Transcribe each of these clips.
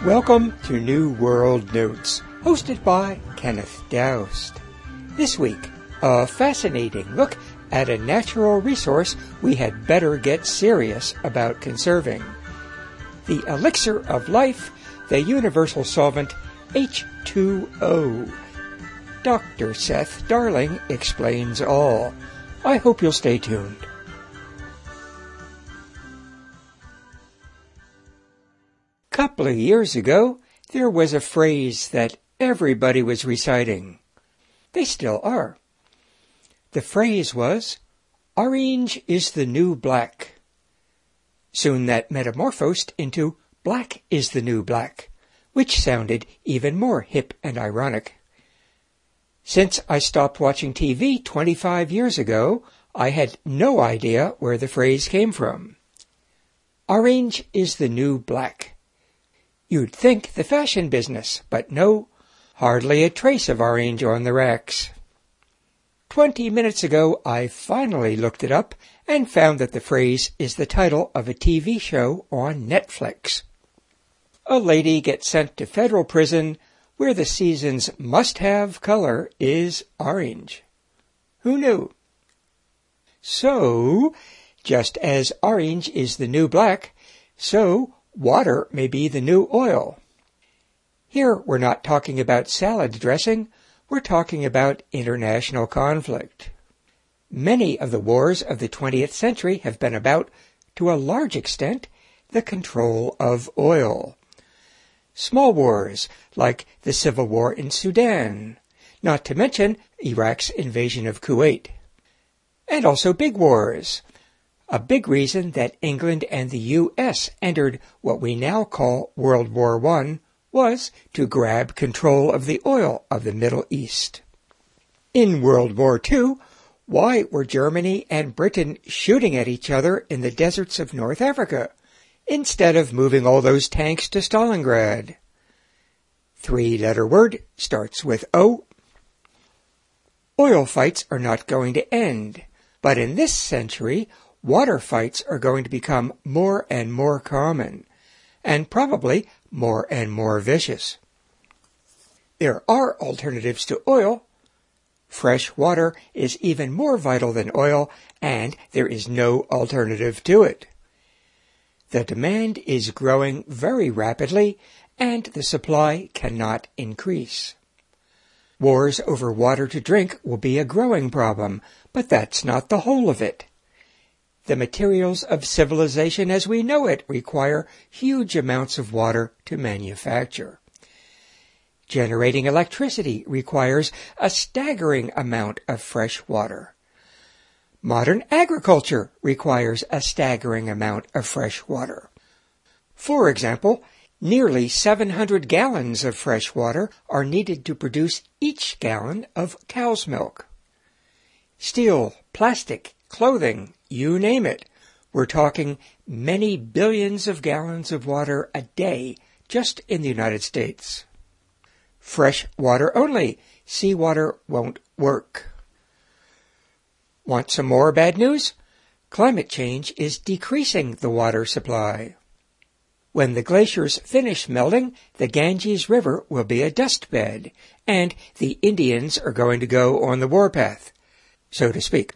Welcome to New World Notes, hosted by Kenneth Doust. This week, a fascinating look at a natural resource we had better get serious about conserving. The elixir of life, the universal solvent H2O. Dr. Seth Darling explains all. I hope you'll stay tuned. A couple of years ago, there was a phrase that everybody was reciting. They still are. The phrase was, "Orange is the new black." Soon that metamorphosed into "black is the new black," which sounded even more hip and ironic. Since I stopped watching TV 25 years ago, I had no idea where the phrase came from. Orange is the new black. You'd think the fashion business, but no, hardly a trace of orange on the racks. 20 minutes ago, I finally looked it up and found that the phrase is the title of a TV show on Netflix. A lady gets sent to federal prison where the season's must-have color is orange. Who knew? So, just as orange is the new black, so water may be the new oil. Here we're not talking about salad dressing, we're talking about international conflict. Many of the wars of the 20th century have been about, to a large extent, the control of oil. Small wars, like the civil war in Sudan, not to mention Iraq's invasion of Kuwait. And also big wars. A big reason that England and the U.S. entered what we now call World War I was to grab control of the oil of the Middle East. In World War II, why were Germany and Britain shooting at each other in the deserts of North Africa, instead of moving all those tanks to Stalingrad? Three-letter word starts with O. Oil fights are not going to end, but in this century, water fights are going to become more and more common, and probably more and more vicious. There are alternatives to oil. Fresh water is even more vital than oil, and there is no alternative to it. The demand is growing very rapidly, and the supply cannot increase. Wars over water to drink will be a growing problem, but that's not the whole of it. The materials of civilization as we know it require huge amounts of water to manufacture. Generating electricity requires a staggering amount of fresh water. Modern agriculture requires a staggering amount of fresh water. For example, nearly 700 gallons of fresh water are needed to produce each gallon of cow's milk. Steel, plastic, clothing, you name it. We're talking many billions of gallons of water a day just in the United States. Fresh water only. Seawater won't work. Want some more bad news? Climate change is decreasing the water supply. When the glaciers finish melting, the Ganges River will be a dust bed, and the Indians are going to go on the warpath, so to speak.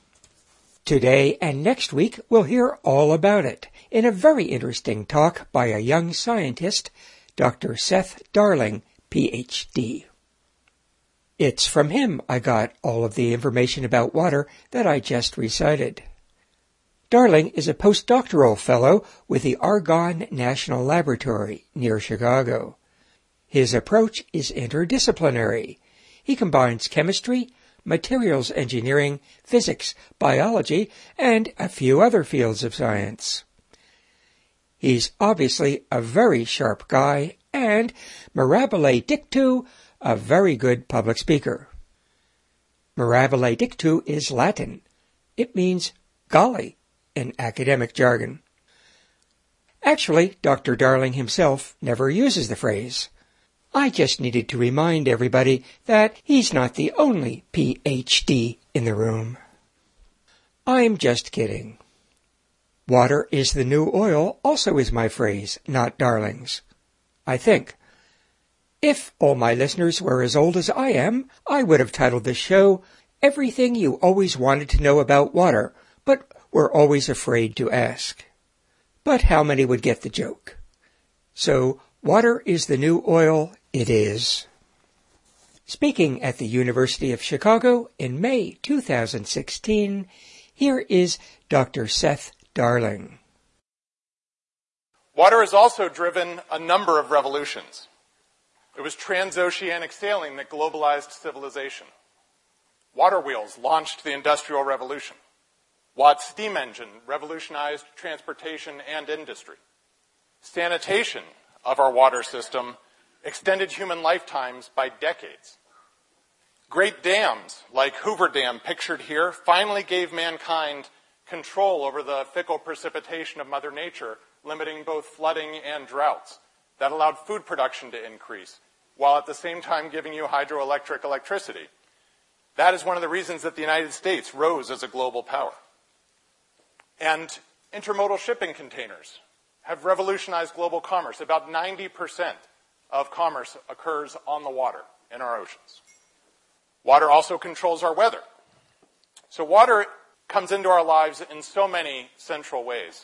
Today and next week, we'll hear all about it in a very interesting talk by a young scientist, Dr. Seth Darling, Ph.D. It's from him I got all of the information about water that I just recited. Darling is a postdoctoral fellow with the Argonne National Laboratory near Chicago. His approach is interdisciplinary. He combines chemistry, materials engineering, physics, biology, and a few other fields of science. He's obviously a very sharp guy and, mirabile dictu, a very good public speaker. Mirabile dictu is Latin. It means golly in academic jargon. Actually, Dr. Darling himself never uses the phrase. I just needed to remind everybody that he's not the only Ph.D. in the room. I'm just kidding. Water is the new oil also is my phrase, not Darling's. I think. If all my listeners were as old as I am, I would have titled this show, Everything You Always Wanted to Know About Water, but were always afraid to ask. But how many would get the joke? So, water is the new oil, it is. Speaking at the University of Chicago in May 2016, here is Dr. Seth Darling. Water has also driven a number of revolutions. It was transoceanic sailing that globalized civilization. Water wheels launched the Industrial Revolution. Watt's steam engine revolutionized transportation and industry. Sanitation of our water system extended human lifetimes by decades. Great dams, like Hoover Dam pictured here, finally gave mankind control over the fickle precipitation of Mother Nature, limiting both flooding and droughts. That allowed food production to increase, while at the same time giving you hydroelectric electricity. That is one of the reasons that the United States rose as a global power. And intermodal shipping containers have revolutionized global commerce. About 90% of commerce occurs on the water in our oceans. Water also controls our weather. So water comes into our lives in so many central ways.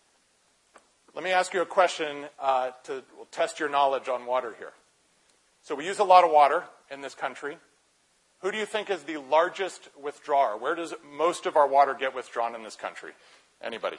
Let me ask you a question to test your knowledge on water here. So we use a lot of water in this country. Who do you think is the largest withdrawer? Where does most of our water get withdrawn in this country? Anybody?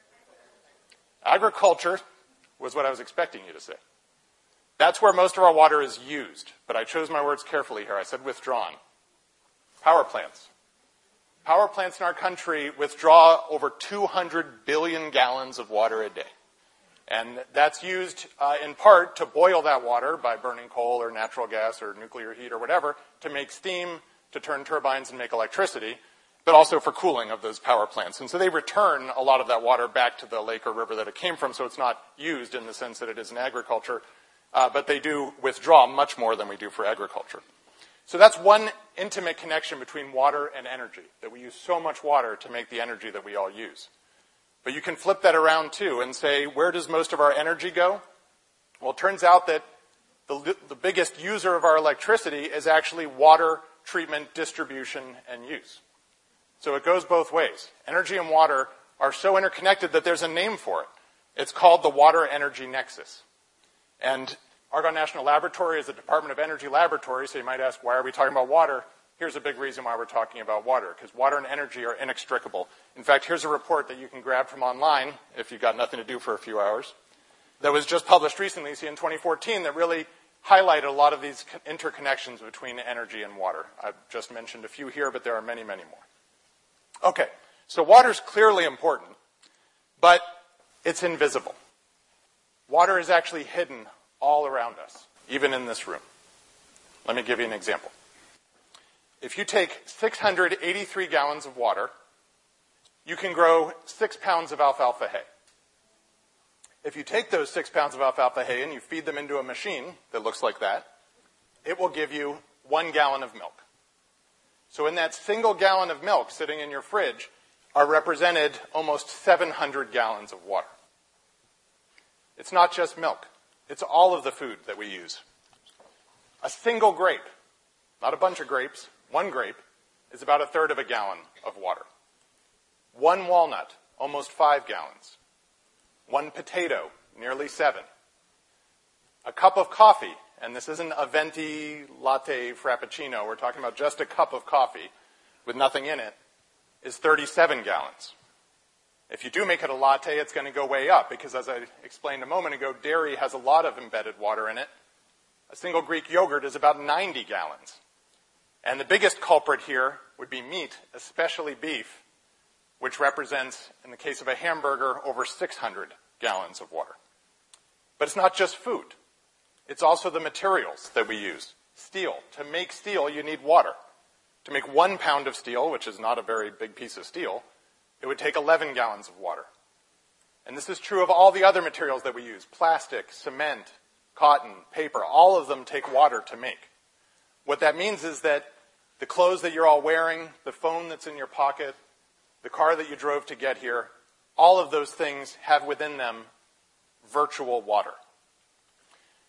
Agriculture was what I was expecting you to say. That's where most of our water is used, but I chose my words carefully here. I said withdrawn. Power plants. Power plants in our country withdraw over 200 billion gallons of water a day. And that's used in part to boil that water by burning coal or natural gas or nuclear heat or whatever to make steam, to turn turbines and make electricity, but also for cooling of those power plants. And so they return a lot of that water back to the lake or river that it came from, so it's not used in the sense that it is in agriculture, but they do withdraw much more than we do for agriculture. So that's one intimate connection between water and energy, that we use so much water to make the energy that we all use. But you can flip that around too and say, where does most of our energy go? Well, it turns out that the biggest user of our electricity is actually water treatment, distribution, and use. So it goes both ways. Energy and water are so interconnected that there's a name for it. It's called the water-energy nexus. And Argonne National Laboratory is a Department of Energy laboratory, so you might ask, why are we talking about water? Here's a big reason why we're talking about water, because water and energy are inextricable. In fact, here's a report that you can grab from online, if you've got nothing to do for a few hours, that was just published recently, see, in 2014, that really highlighted a lot of these interconnections between energy and water. I've just mentioned a few here, but there are many, many more. Okay, so water's clearly important, but it's invisible. Water is actually hidden all around us, even in this room. Let me give you an example. If you take 683 gallons of water, you can grow 6 pounds of alfalfa hay. If you take those 6 pounds of alfalfa hay and you feed them into a machine that looks like that, it will give you 1 gallon of milk. So in that single gallon of milk sitting in your fridge are represented almost 700 gallons of water. It's not just milk. It's all of the food that we use. A single grape, not a bunch of grapes, one grape, is about 1/3 of a gallon of water. One walnut, almost 5 gallons. One potato, nearly 7. A cup of coffee, and this isn't a venti latte frappuccino, we're talking about just a cup of coffee with nothing in it, is 37 gallons. If you do make it a latte, it's going to go way up, because as I explained a moment ago, dairy has a lot of embedded water in it. A single Greek yogurt is about 90 gallons. And the biggest culprit here would be meat, especially beef, which represents, in the case of a hamburger, over 600 gallons of water. But it's not just food. It's also the materials that we use. Steel. To make steel, you need water. To make 1 pound of steel, which is not a very big piece of steel, it would take 11 gallons of water. And this is true of all the other materials that we use. Plastic, cement, cotton, paper, all of them take water to make. What that means is that the clothes that you're all wearing, the phone that's in your pocket, the car that you drove to get here, all of those things have within them virtual water.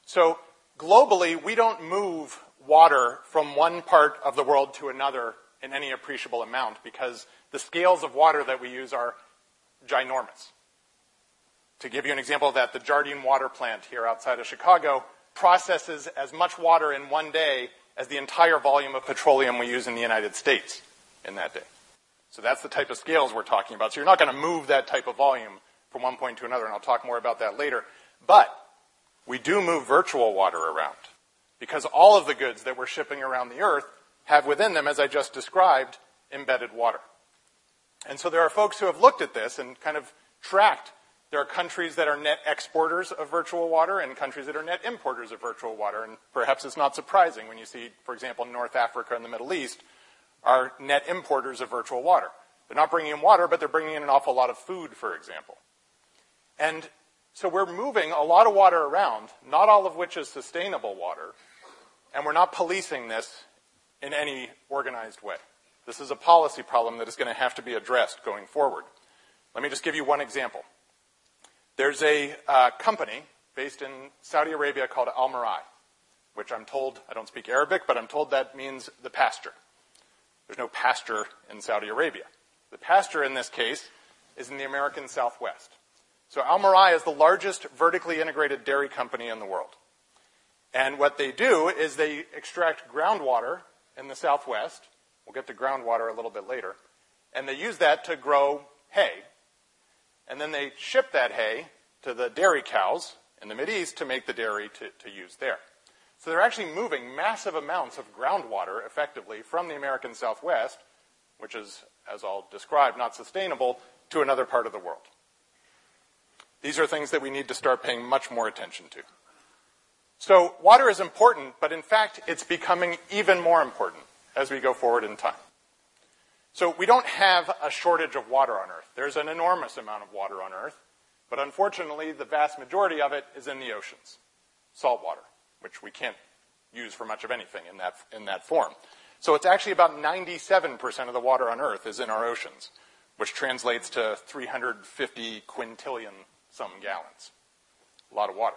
So globally, we don't move water from one part of the world to another in any appreciable amount because the scales of water that we use are ginormous. To give you an example of that, the Jardine water plant here outside of Chicago processes as much water in one day as the entire volume of petroleum we use in the United States in that day. So that's the type of scales we're talking about. So you're not going to move that type of volume from one point to another, and I'll talk more about that later. But we do move virtual water around because all of the goods that we're shipping around the earth have within them, as I just described, embedded water. And so there are folks who have looked at this and kind of tracked. There are countries that are net exporters of virtual water and countries that are net importers of virtual water. And perhaps it's not surprising when you see, for example, North Africa and the Middle East are net importers of virtual water. They're not bringing in water, but they're bringing in an awful lot of food, for example. And so we're moving a lot of water around, not all of which is sustainable water, and we're not policing this in any organized way. This is a policy problem that is going to have to be addressed going forward. Let me just give you one example. There's a company based in Saudi Arabia called Al Marai, which I'm told, I don't speak Arabic, but I'm told that means the pasture. There's no pasture in Saudi Arabia. The pasture in this case is in the American Southwest. So Al Marai is the largest vertically integrated dairy company in the world. And what they do is they extract groundwater in the Southwest. We'll get to groundwater a little bit later. And they use that to grow hay. And then they ship that hay to the dairy cows in the Mideast to make the dairy to use there. So they're actually moving massive amounts of groundwater effectively from the American Southwest, which is, as I'll describe, not sustainable, to another part of the world. These are things that we need to start paying much more attention to. So water is important, but in fact, it's becoming even more important as we go forward in time. So we don't have a shortage of water on Earth. There's an enormous amount of water on Earth, but unfortunately, the vast majority of it is in the oceans, salt water, which we can't use for much of anything in that form. So it's actually about 97% of the water on Earth is in our oceans, which translates to 350 quintillion some gallons. A lot of water.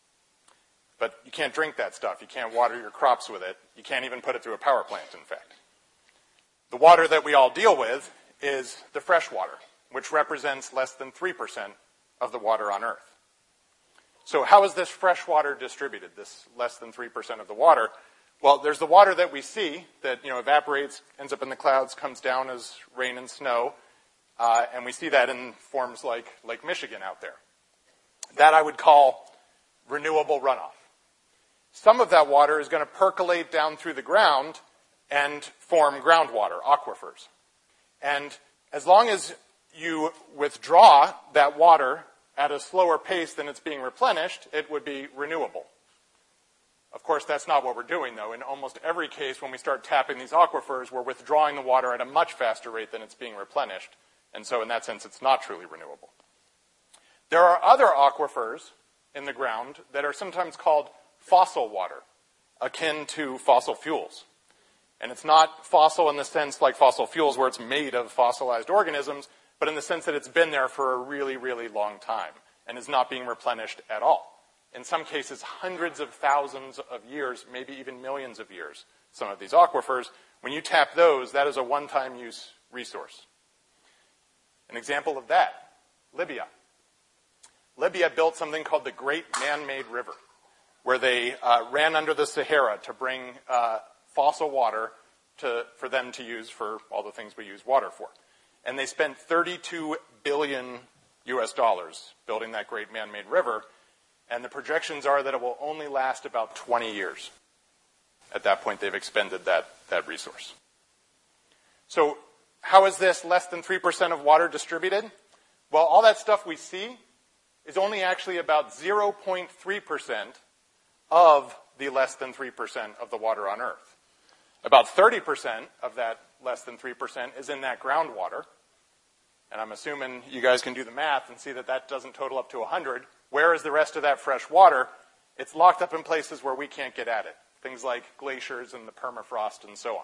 But you can't drink that stuff. You can't water your crops with it. You can't even put it through a power plant, in fact. The water that we all deal with is the fresh water, which represents less than 3% of the water on Earth. So how is this fresh water distributed, this less than 3% of the water? Well, there's the water that we see that evaporates, ends up in the clouds, comes down as rain and snow, and we see that in forms like Lake Michigan out there. That I would call renewable runoff. Some of that water is going to percolate down through the ground and form groundwater, aquifers. And as long as you withdraw that water at a slower pace than it's being replenished, it would be renewable. Of course, that's not what we're doing, though. In almost every case, when we start tapping these aquifers, we're withdrawing the water at a much faster rate than it's being replenished. And so in that sense, it's not truly renewable. There are other aquifers in the ground that are sometimes called fossil water, akin to fossil fuels. And it's not fossil in the sense like fossil fuels where it's made of fossilized organisms, but in the sense that it's been there for a really, really long time and is not being replenished at all. In some cases, hundreds of thousands of years, maybe even millions of years, some of these aquifers. When you tap those, that is a one-time use resource. An example of that, Libya. Libya built something called the Great Man-Made River, where they ran under the Sahara to bring fossil water for them to use for all the things we use water for. And they spent $32 billion building that Great Man-Made River, and the projections are that it will only last about 20 years. At that point, they've expended that resource. So how is this less than 3% of water distributed? Well, all that stuff we see is only actually about 0.3% of the less than 3% of the water on Earth. About 30% of that less than 3% is in that groundwater. And I'm assuming you guys can do the math and see that that doesn't total up to 100. Where is the rest of that fresh water? It's locked up in places where we can't get at it. Things like glaciers and the permafrost and so on.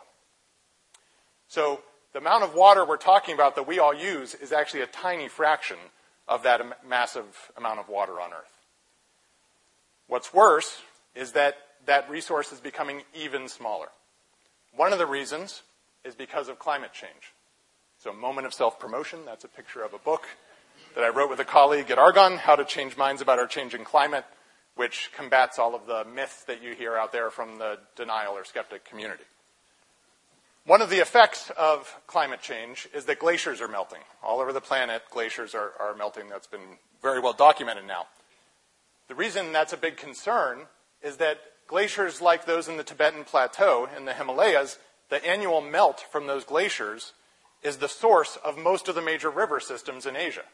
So the amount of water we're talking about that we all use is actually a tiny fraction of that massive amount of water on Earth. What's worse is that that resource is becoming even smaller. One of the reasons is because of climate change. So a moment of self-promotion, that's a picture of a book that I wrote with a colleague at Argonne, How to Change Minds About Our Changing Climate, which combats all of the myths that you hear out there from the denial or skeptic community. One of the effects of climate change is that glaciers are melting. All over the planet, glaciers are melting. That's been very well documented now. The reason that's a big concern is that glaciers like those in the Tibetan Plateau in the Himalayas, the annual melt from those glaciers is the source of most of the major river systems in Asia.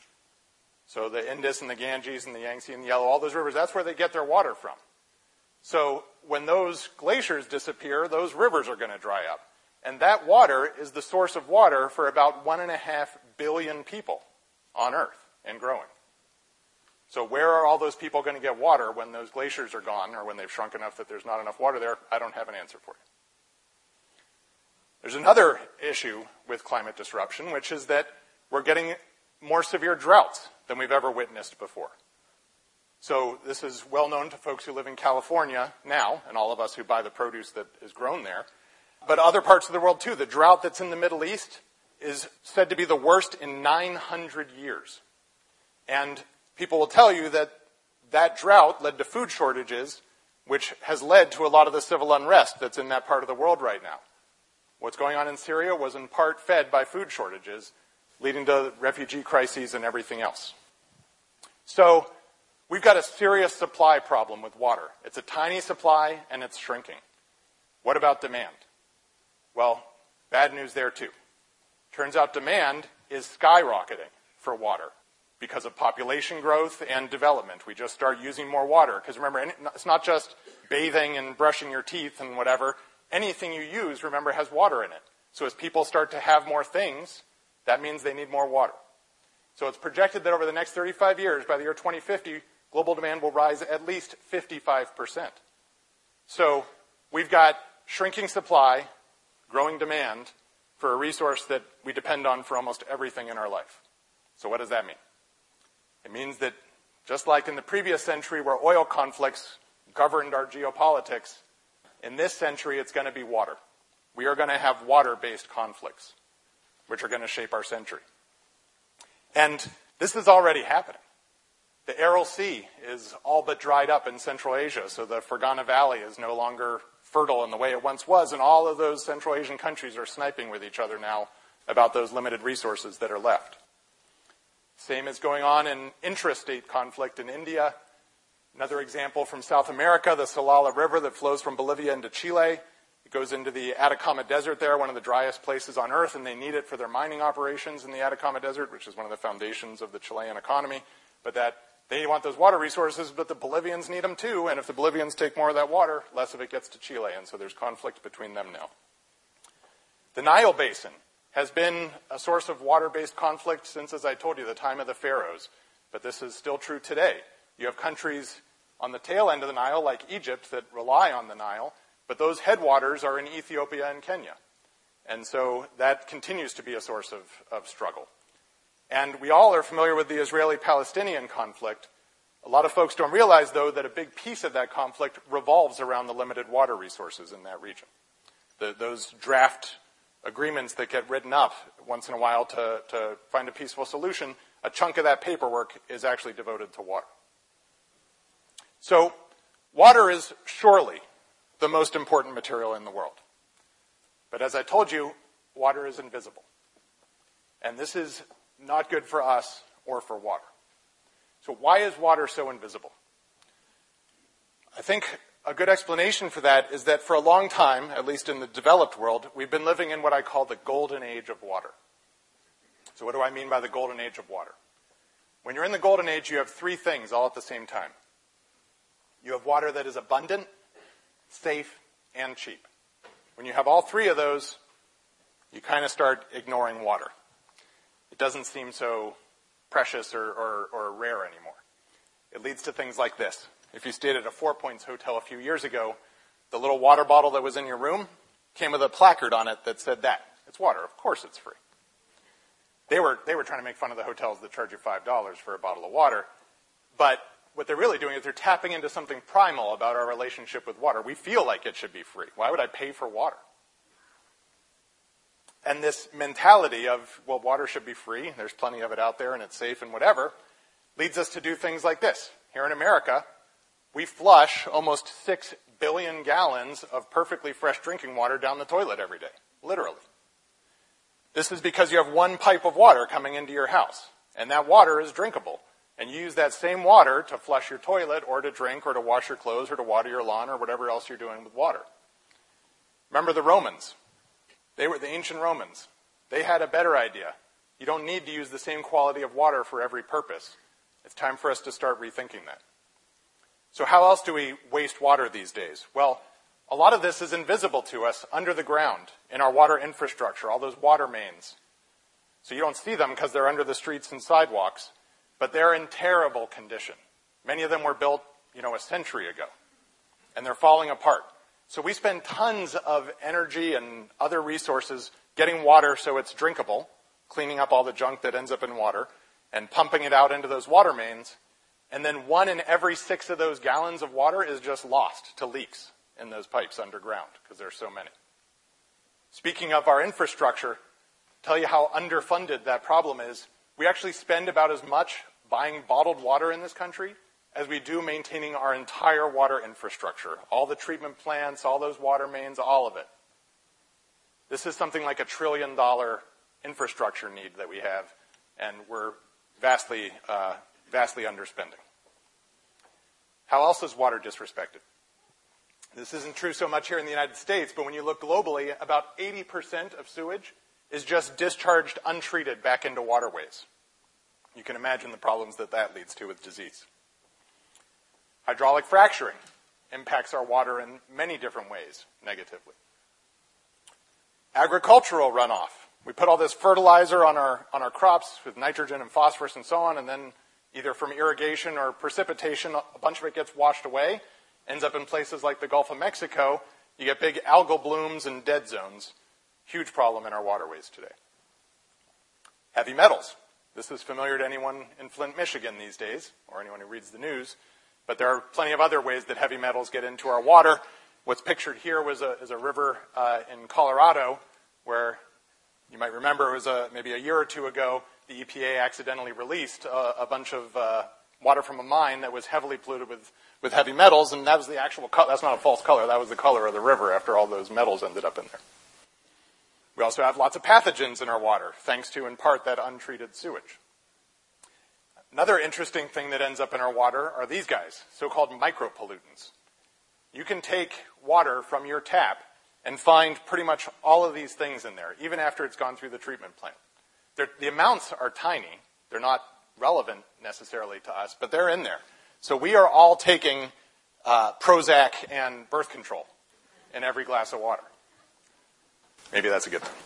So the Indus and the Ganges and the Yangtze and the Yellow, all those rivers, that's where they get their water from. So when those glaciers disappear, those rivers are going to dry up. And that water is the source of water for about 1.5 billion people on Earth and growing. So where are all those people going to get water when those glaciers are gone or when they've shrunk enough that there's not enough water there? I don't have an answer for you. There's another issue with climate disruption, which is that we're getting more severe droughts than we've ever witnessed before. So this is well known to folks who live in California now, and all of us who buy the produce that is grown there. But other parts of the world too. The drought that's in the Middle East is said to be the worst in 900 years. And people will tell you that that drought led to food shortages, which has led to a lot of the civil unrest that's in that part of the world right now. What's going on in Syria was in part fed by food shortages, leading to refugee crises and everything else. So we've got a serious supply problem with water. It's a tiny supply and it's shrinking. What about demand? Well, bad news there too. Turns out demand is skyrocketing for water because of population growth and development. We just start using more water. Because remember, it's not just bathing and brushing your teeth and whatever. Anything you use, remember, has water in it. So as people start to have more things, that means they need more water. So it's projected that over the next 35 years, by the year 2050, global demand will rise at least 55%. So we've got shrinking supply, growing demand for a resource that we depend on for almost everything in our life. So what does that mean? It means that just like in the previous century where oil conflicts governed our geopolitics, in this century it's going to be water. We are going to have water-based conflicts, which are going to shape our century. And this is already happening. The Aral Sea is all but dried up in Central Asia, so the Fergana Valley is no longer fertile in the way it once was, and all of those Central Asian countries are sniping with each other now about those limited resources that are left. Same is going on in intrastate conflict in India. Another example from South America, the Salala River that flows from Bolivia into Chile. It goes into the Atacama Desert there, one of the driest places on Earth, and they need it for their mining operations in the Atacama Desert, which is one of the foundations of the Chilean economy. But that they want those water resources, but the Bolivians need them too, and if the Bolivians take more of that water, less of it gets to Chile, and so there's conflict between them now. The Nile Basin has been a source of water-based conflict since, as I told you, the time of the pharaohs, but this is still true today. You have countries on the tail end of the Nile, like Egypt, that rely on the Nile, but those headwaters are in Ethiopia and Kenya, and so that continues to be a source of struggle. And we all are familiar with the Israeli-Palestinian conflict. A lot of folks don't realize, though, that a big piece of that conflict revolves around the limited water resources in that region. Those draft agreements that get written up once in a while to find a peaceful solution, a chunk of that paperwork is actually devoted to water. So water is surely the most important material in the world. But as I told you, water is invisible. And this is not good for us or for water. So why is water so invisible? I think a good explanation for that is that for a long time, at least in the developed world, we've been living in what I call the golden age of water. So what do I mean by the golden age of water? When you're in the golden age, you have three things all at the same time. You have water that is abundant, safe, and cheap. When you have all three of those, you kind of start ignoring water. It doesn't seem so precious or rare anymore. It leads to things like this. If you stayed at a Four Points hotel a few years ago, the little water bottle that was in your room came with a placard on it that said that. It's water. Of course it's free. They were trying to make fun of the hotels that charge you $5 for a bottle of water, but what they're really doing is they're tapping into something primal about our relationship with water. We feel like it should be free. Why would I pay for water? And this mentality of, well, water should be free, there's plenty of it out there and it's safe and whatever, leads us to do things like this. Here in America, we flush almost 6 billion gallons of perfectly fresh drinking water down the toilet every day, literally. This is because you have one pipe of water coming into your house, and that water is drinkable. And you use that same water to flush your toilet or to drink or to wash your clothes or to water your lawn or whatever else you're doing with water. Remember the Romans. They were the ancient Romans. They had a better idea. You don't need to use the same quality of water for every purpose. It's time for us to start rethinking that. So how else do we waste water these days? Well, a lot of this is invisible to us under the ground in our water infrastructure, all those water mains. So you don't see them because they're under the streets and sidewalks, but they're in terrible condition. Many of them were built, a century ago, and they're falling apart. So we spend tons of energy and other resources getting water so it's drinkable, cleaning up all the junk that ends up in water, and pumping it out into those water mains. And then 1 in every 6 of those gallons of water is just lost to leaks in those pipes underground because there's so many. Speaking of our infrastructure, tell you how underfunded that problem is. We actually spend about as much buying bottled water in this country as we do maintaining our entire water infrastructure. All the treatment plants, all those water mains, all of it. This is something like $1 trillion infrastructure need that we have, and we're vastly underspending. How else is water disrespected? This isn't true so much here in the United States, but when you look globally, about 80% of sewage is just discharged untreated back into waterways. You can imagine the problems that leads to with disease. Hydraulic fracturing impacts our water in many different ways negatively. Agricultural runoff. We put all this fertilizer on our crops with nitrogen and phosphorus and so on, and then either from irrigation or precipitation, a bunch of it gets washed away, ends up in places like the Gulf of Mexico. You get big algal blooms and dead zones. Huge problem in our waterways today. Heavy metals. This is familiar to anyone in Flint, Michigan these days, or anyone who reads the news. But there are plenty of other ways that heavy metals get into our water. What's pictured here is a river in Colorado where you might remember it was maybe a year or two ago, the EPA accidentally released a bunch of water from a mine that was heavily polluted with heavy metals, and that was the actual color. That's not a false color. That was the color of the river after all those metals ended up in there. We also have lots of pathogens in our water, thanks to, in part, that untreated sewage. Another interesting thing that ends up in our water are these guys, so-called micropollutants. You can take water from your tap and find pretty much all of these things in there, even after it's gone through the treatment plant. The amounts are tiny. They're not relevant necessarily to us, but they're in there. So we are all taking Prozac and birth control in every glass of water. Maybe that's a good thing.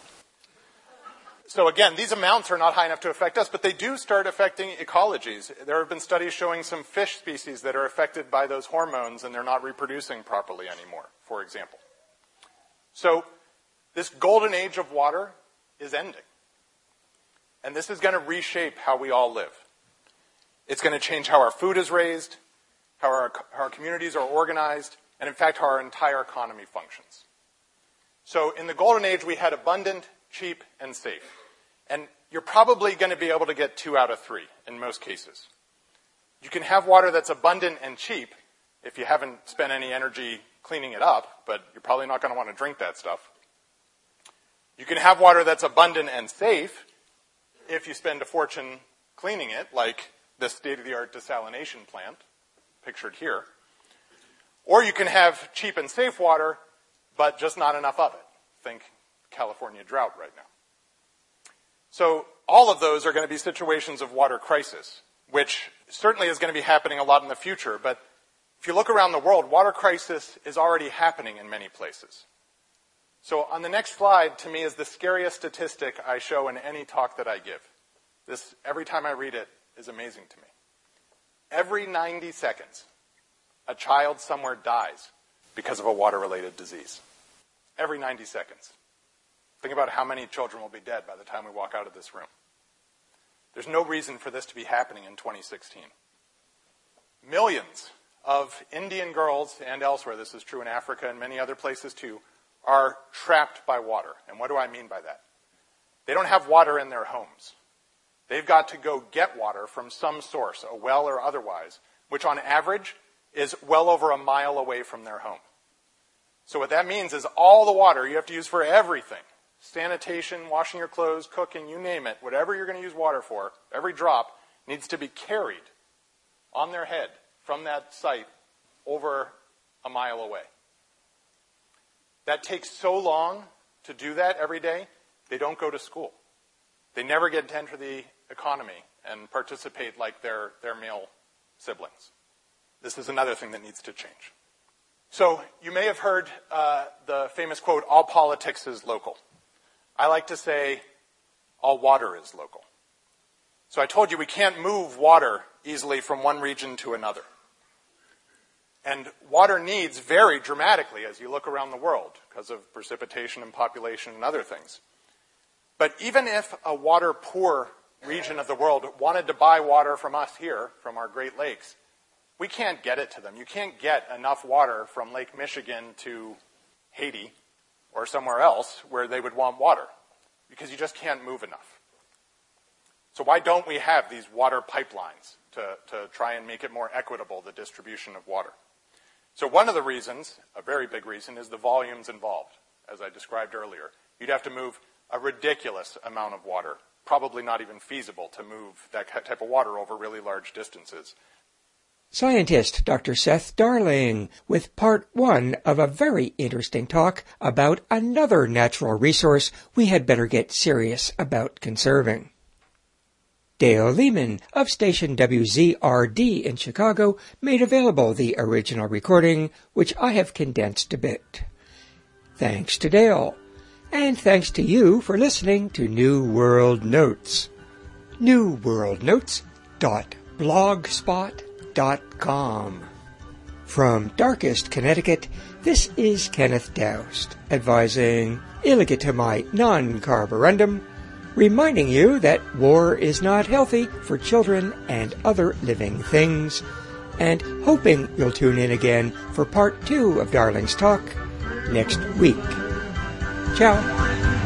So again, these amounts are not high enough to affect us, but they do start affecting ecologies. There have been studies showing some fish species that are affected by those hormones and they're not reproducing properly anymore, for example. So this golden age of water is ending. And this is going to reshape how we all live. It's going to change how our food is raised, how our communities are organized, and in fact, how our entire economy functions. So in the golden age, we had abundant, cheap, and safe. And you're probably going to be able to get 2 out of 3 in most cases. You can have water that's abundant and cheap if you haven't spent any energy cleaning it up, but you're probably not going to want to drink that stuff. You can have water that's abundant and safe if you spend a fortune cleaning it, like this state-of-the-art desalination plant, pictured here. Or you can have cheap and safe water, but just not enough of it. Think California drought right now. So all of those are going to be situations of water crisis, which certainly is going to be happening a lot in the future. But if you look around the world, water crisis is already happening in many places. So on the next slide, to me, is the scariest statistic I show in any talk that I give. This, every time I read it, is amazing to me. Every 90 seconds, a child somewhere dies because of a water-related disease. Every 90 seconds. Think about how many children will be dead by the time we walk out of this room. There's no reason for this to be happening in 2016. millions of Indian girls, and elsewhere, this is true in Africa and many other places too, are trapped by water. And what do I mean by that? They don't have water in their homes. They've got to go get water from some source, a well or otherwise, which on average is well over a mile away from their home. So what that means is all the water you have to use for everything, sanitation, washing your clothes, cooking, you name it, whatever you're going to use water for, every drop needs to be carried on their head from that site over a mile away. That takes so long to do that every day, they don't go to school. They never get to enter the economy and participate like their male siblings. This is another thing that needs to change. So you may have heard the famous quote, all politics is local. I like to say, all water is local. So I told you we can't move water easily from one region to another. And water needs vary dramatically as you look around the world because of precipitation and population and other things. But even if a water-poor region of the world wanted to buy water from us here, from our Great Lakes, we can't get it to them. You can't get enough water from Lake Michigan to Haiti or somewhere else where they would want water because you just can't move enough. So why don't we have these water pipelines to try and make it more equitable, the distribution of water? So one of the reasons, a very big reason, is the volumes involved, as I described earlier. You'd have to move a ridiculous amount of water, probably not even feasible to move that type of water over really large distances. Scientist Dr. Seth Darling with part 1 of a very interesting talk about another natural resource we had better get serious about conserving. Dale Lehman of station WZRD in Chicago made available the original recording, which I have condensed a bit. Thanks to Dale, and thanks to you for listening to New World Notes. newworldnotes.blogspot.com. From darkest Connecticut, this is Kenneth Doust, advising illegitimate non-carborundum, reminding you that war is not healthy for children and other living things, and hoping you'll tune in again for part 2 of Darling's talk next week. Ciao.